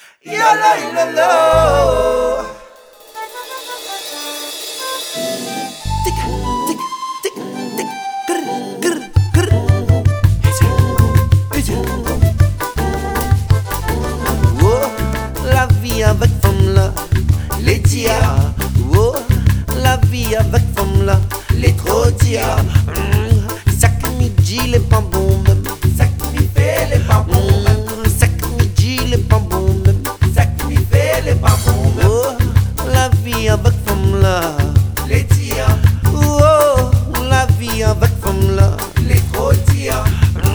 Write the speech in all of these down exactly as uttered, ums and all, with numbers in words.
Yalla yalla. Tic tic tic tic grr grr grr. Oh, la vie avec femme là, les tia. Oh, la vie avec femme là, les trop tia. Chaque midi les pas bon même. Chaque midi fait les pas bon même. Chaque midi les pas bon même. Chaque midi fait les pas bon même. Oh, la vie avec femme là, les tia. Oh, la vie avec femme là, les trop tia.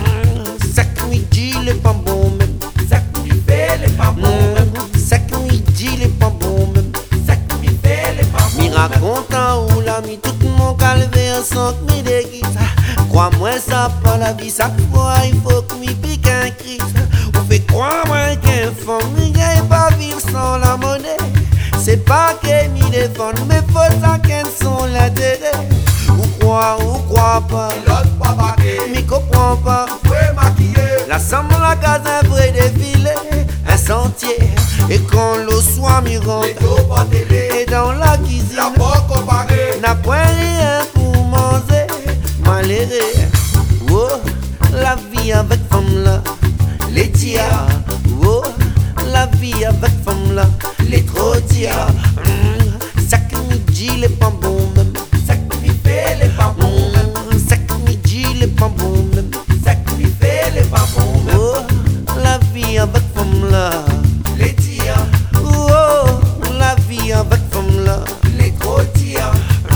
Chaque midi les pas bon même. Chaque midi fait les pas bon même. Chaque midi les pas bon même. Chaque midi fait les pas bon même. Mi racontant où la mi tout mon calvé en sang mi déguise. Crois-moi ça pas la vie, ça fois il faut que m'y pique un cri. Ou fait croire-moi qu'un femme n'y pas vivre sans la monnaie. C'est pas qu'elle m'y défend, mais faut ça qu'elle sont l'intérêt. Ou croire, ou croire pas, L'autre pas baqué, m'y comprend pas. ouais maquillé, La somme la case un vrai défilé, un sentier. Et quand l'eau soit mi rentre, les dos pas télé, et dans la cuisine, la pas comparé, n'a point rien pour manger, malheureux. Oh, la vie avec femme là, les tia. Oh, la vie avec femme là, les trop tia. Mm, chaque midi les pas bon même. chaque midi fait les pas bon même, Mm, chaque midi les pas bon même. chaque midi fait les pas bon même, Oh, la vie avec femme là, les tirs, oh, la vie avec femme là. les gros tirs,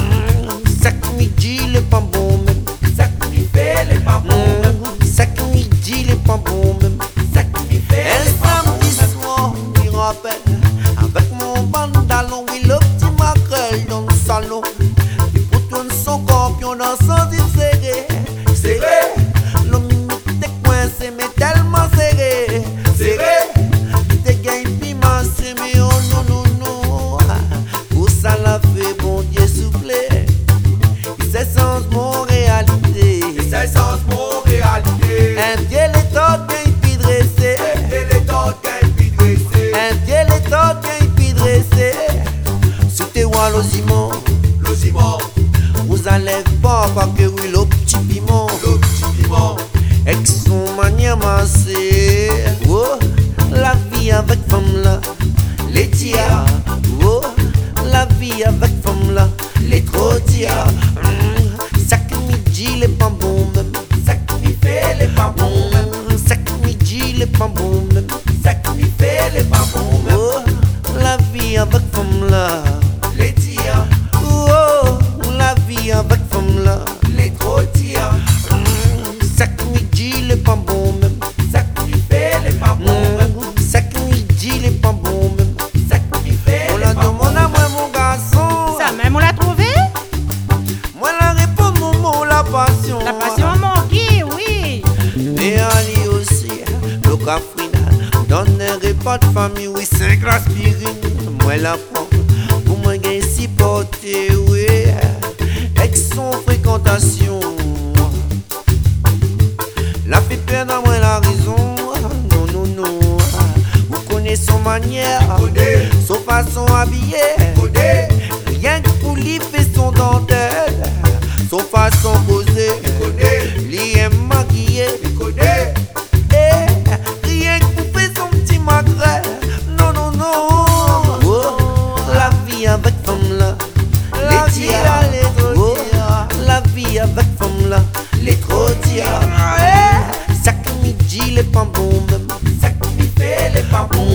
Mm, chaque midi les pas bon même. chaque midi fait les pas bon même, Mm, chaque midi les pas bon même. chaque midi fait Un les pas bon samedi même, soir, il rappelle, avec mon bandalon, oui, le petit maquerelle dans le salon. Il boutonne son corpion dans son zip serré. serré, L'homme il était coincé, mais tellement serré. serré, Il était gain piment, c'est mais oh non, non, non. Où ça l'a fait, bon Dieu soufflé. Il s'est sans mon réalité. et c'est sans mon réalité, Un pied les torts, gain puis dressé. et les torts qu'un puis dressé, Un pied les torts, gain puis dressé. C'était Wallozimon. le ciment, Vous allez pas, pas que oui, le petit piment. le petit piment, Avec son manière massée. Oh, la vie avec femme là, les tia. Oh, la vie avec femme là, les trop tia. Mm, chaque midi les pas bon même. chaque midi fait les pas bon même, Mm, chaque midi les pas bon même. chaque midi fait les pas bon même, Oh, la vie avec femme là. les tirs, Oh, la vie avec femme là. les gros tirs, Mm, chaque midi les pas bon même. chaque midi fait les pas bon même, Mm, chaque midi les pas bon même. chaque midi fait On les la pas bon demande à même, moi mon garçon. Ça même on l'a trouvé? Moi la réponse mon mot la passion. La passion manquée, oui. Et Ali aussi, le cafrina. Donne un repas de famille, oui, cinq aspirine. Moi la prends, pour moi gain si porté, oui. Avec son fréquentation. La fait perdre à moi la raison. Non, non, non. Vous connaissez son manière, Connais. son façon habillée. connais, Rien que pour lui fait son dentelle, son façon posée, connais, lui aime maquiller. connais, Eh, rien que pour faire son petit maquerelle. Non, non, non. Oh, la vie avec femme là, les tia. Oh, la vie avec femme là, les trop tia. Eh, chaque midi les pas bon même. chaque midi fait les pas bon